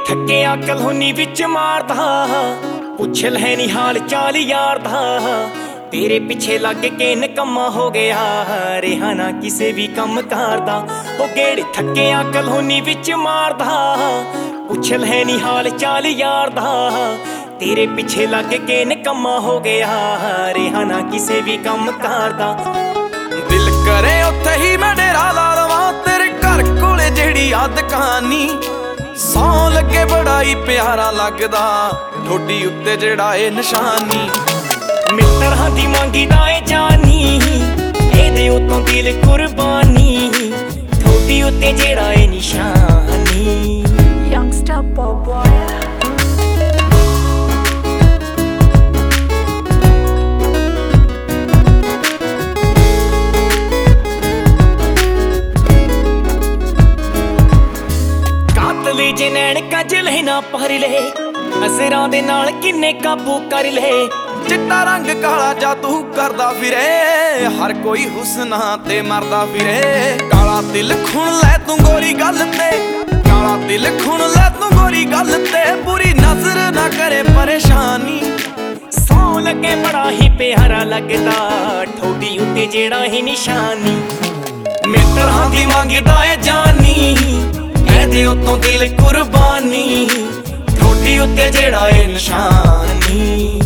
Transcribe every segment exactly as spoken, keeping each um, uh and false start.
ਥੱਕਿਆ ਕਲੋਨੀ ਵਿੱਚ ਮਾਰਦਾ, ਪੁੱਛ ਲੈ ਨੀ ਹਾਲ ਚਾਲ ਯਾਰ ਦਾ। ਤੇਰੇ ਪਿੱਛੇ ਲੱਗ ਕੇ ਨਿਕੰਮਾ ਹੋ ਗਿਆ, ਰਿਹਾ ਨਾ ਕਿਸੇ ਵੀ ਕੰਮ ਕਰਦਾ। ਉਹ ਗੇੜ ਥੱਕਿਆ ਕਲੋਨੀ ਵਿੱਚ ਮਾਰਦਾ, ਪੁੱਛ ਲੈ ਨੀ ਹਾਲ ਚਾਲ ਯਾਰ ਦਾ। ਤੇਰੇ ਪਿੱਛੇ ਲੱਗ ਕੇ ਨਿਕੰਮਾ ਹੋ ਗਿਆ, ਰਿਹਾ ਨਾ ਕਿਸੇ ਵੀ ਕੰਮ ਕਰਦਾ। ਦਿਲ ਕਰੇ ਉੱਥੇ ਹੀ ਮੈਂ ਡੇਰਾ ਲਾ ਲਵਾਂ, ਤੇਰੇ ਘਰ ਕੋਲੇ ਜਿਹੜੀ ਆ ਦੁਕਾਨੀ। ਸੌਂ ਲੱਗੇ ਬੜਾ ਹੀ ਪਿਆਰਾ ਲੱਗਦਾ, ਠੋਡੀ ਉੱਤੇ ਜਿਹੜਾ ਏ ਨਿਸ਼ਾਨੀ। ਮਿੱਤਰਾਂ ਦੀ ਮੰਗੀਦਾ ਏ ਜਾਨੀ, ਇਹਦੇ ਉਤੋਂ ਦਿਲ ਕੁਰਬਾਨੀ। ਠੋਡੀ ਉੱਤੇ ਜਿਹੜਾ ਏ ਨਿਸ਼ਾਨੀ। Youngster pop boy. ਕਾਤਲੇ ਜੇ ਨੈਣ ਕਜਲੇ ਨਾ ਪਰ ਲੈ, ਅਸਰਾਂ ਦੇ ਨਾਲ ਕਿੰਨੇ ਕਾਬੂ ਕਰ ਲੈ। ਚਿੱਟਾ ਰੰਗ ਕਾਲਾ ਜਾਦੂ ਕਰਦਾ ਫਿਰੇ, ਹਰ ਕੋਈ ਹੁਸਨਾਂ ਤੇ ਮਰਦਾ ਫਿਰੇ। ਕਾਲਾ ਦਿਲ ਖੁਣ ਲੈ ਤੂੰ ਗੋਰੀ ਗੱਲ ਤੇ, ਕਾਲਾ ਦਿਲ ਖੁਣ ਲੈ ਤੂੰ ਗੋਰੀ ਗੱਲ ਤੇ। ਬੁਰੀ ਨਜ਼ਰ ਨਾ ਕਰੇ ਪਰੇਸ਼ਾਨੀ। ਸੌਂ ਲੱਗੇ ਬੜਾ ਹੀ ਪਿਆਰਾ ਲੱਗਦਾ, ਠੋਡੀ ਉੱਤੇ ਜਿਹੜਾ ਹੀ ਨਿਸ਼ਾਨੀ। ਮਿੱਤਰਾਂ ਦੀ ਮੰਗਦਾ ਏ ਜਾਨੀ, ਇਹਦੇ ਉਤੋਂ ਦਿਲ ਕੁਰਬਾਨੀ। ਠੋਡੀ ਉੱਤੇ ਜਿਹੜਾ ਏ ਨਿਸ਼ਾਨੀ।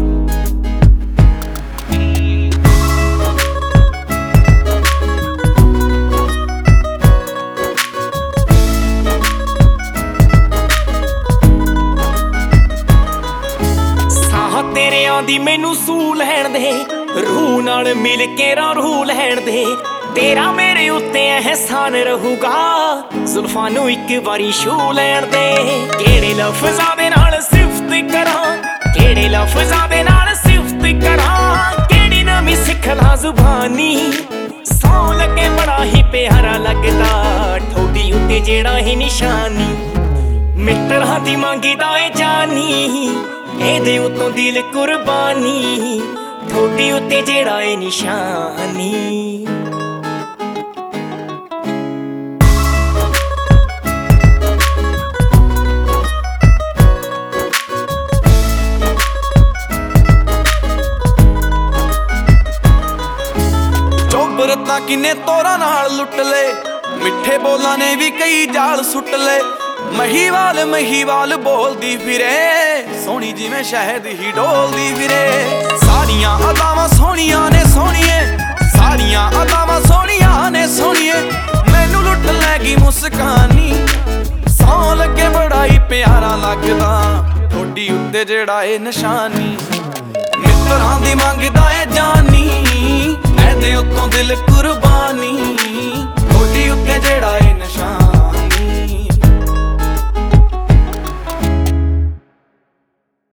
ਤੇਰਿਆਂ ਦੀ ਮੈਨੂੰ ਸੂ ਲੈਣ ਦੇ, ਰੂਹ ਨਾਲ ਮਿਲ ਕੇ ਰਾਂ ਰੂਹ ਲੈਣ ਦੇ। ਤੇਰਾ ਮੇਰੇ ਉੱਤੇ ਅਹਿਸਾਨ ਰਹੂਗਾ, ਜ਼ੁਲਫਾਂ ਨੂੰ ਇੱਕ ਵਾਰੀ ਛੂ ਲੈਣ ਦੇ। ਕਿਹੜੇ ਲਫ਼ਜ਼ਾਂ ਦੇ ਨਾਲ ਸਿਫਤ ਕਰਾਂ, ਕਿਹੜੇ ਲਫ਼ਜ਼ਾਂ ਦੇ ਨਾਲ ਸਿਫਤ ਕਰਾਂ। ਕਿਹੜੀ ਨਵੀਂ ਸਿੱਖ ਲਾਂ ਜ਼ੁਬਾਨੀ। ਸੌਂ ਲੱਗੇ ਬੜਾ ਹੀ ਪਿਆਰਾ ਲੱਗਦਾ, ਠੋਡੀ ਉੱਤੇ ਜਿਹੜਾ ਹੀ ਨਿਸ਼ਾਨੀ। ਮਿੱਤਰਾਂ ਦੀ ਮੰਗਦਾ ਏ ਜਾਨੀ, ਇਹਦੇ ਉਤੋਂ ਦਿਲ ਕੁਰਬਾਨੀ। ਠੋਡੀ ਉੱਤੇ ਜਿਹੜਾ ਏ ਨਿਸ਼ਾਨੀ। ਚੋਬਰ ਤਾਂ ਕਿੰਨੇ ਤੋਰਾਂ ਨਾਲ ਲੁੱਟ ਲੈ, ਮਿੱਠੇ ਬੋਲਾਂ ਨੇ ਵੀ ਕਈ ਜਾਲ ਸੁੱਟ ਲੈ। ਮਹੀਵਾਲ ਮਹੀਵਾਲ ਬੋਲਦੀ ਫਿਰੇ, ਸੋਹਣੀ ਜਿਵੇਂ ਸ਼ਹਿਦ ਹੀ ਡੋਲਦੀ ਫਿਰੇ। ਸਾਰੀਆਂ ਅਦਾਵਾਂ ਸੋਹਣੀਆਂ ਨੇ ਸੋਹਣੀਏ, ਸਾਰੀਆਂ ਅਦਾਵਾਂ ਸੋਹਣੀਆਂ ਨੇ ਸੋਹਣੀਏ। ਮੈਨੂੰ ਲੁੱਟ ਲੈ ਗਈ ਮੁਸਕਾਨੀ। ਸੌਂ ਲੱਗੇ ਬੜਾ ਹੀ ਪਿਆਰਾ ਲੱਗਦਾ, ਠੋਡੀ ਉੱਤੇ ਜਿਹੜਾ ਏ ਨਿਸ਼ਾਨੀ। ਮਿੱਤਰਾਂ ਦੀ ਮੰਗਦਾ ਏ ਜਾਨੀ, ਇਹਦੇ ਉੱਤੋਂ ਦਿਲ ਕੁਰਬਾਨੀ।